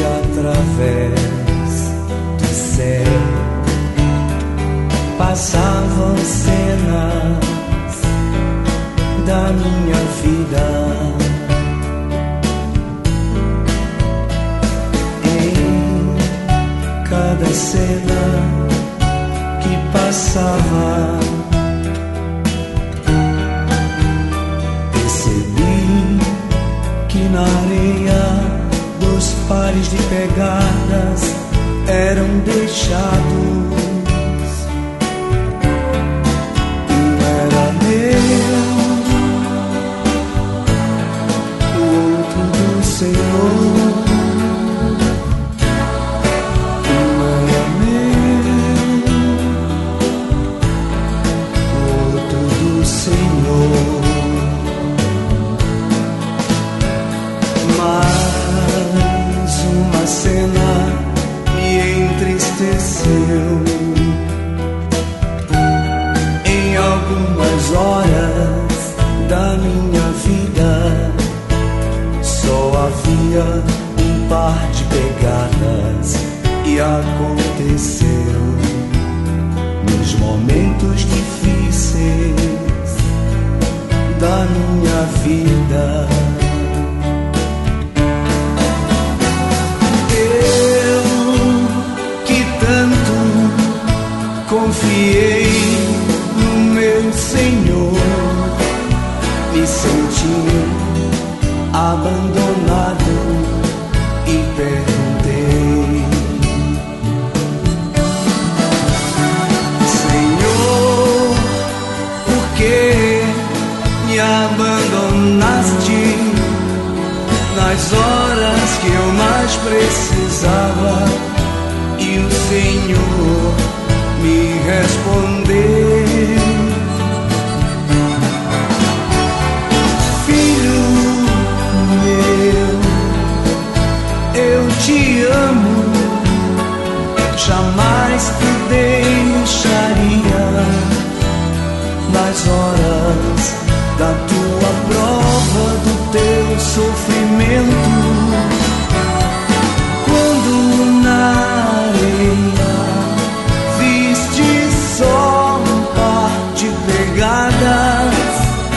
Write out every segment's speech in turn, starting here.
através do céu passavam cenas da minha vida. Em cada cena que passava, percebi que na areia dos pares de pegadas eram deixados. Um era meu, o outro do Senhor. Um era meu, o outro do Senhor. Mais uma cena me entristeceu. Em algumas horas da minha vida só havia um par de pegadas, e aconteceu nos momentos difíceis da minha vida. Confiei no meu Senhor, me senti abandonado e perguntei: Senhor, por que me abandonaste nas horas que eu mais precisava? E o Senhor me responder: Filho meu, eu te amo, jamais te deixaria nas horas da tua prova, do teu sofrimento, quando na areia só um par de pegadas.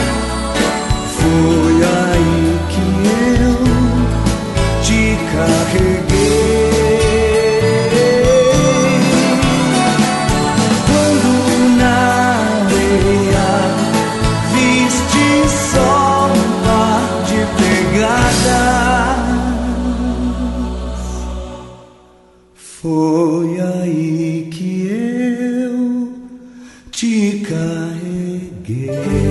Foi aí que eu te carreguei. Quando na areia viste só um par de pegadas, foi aí que eu te carreguei.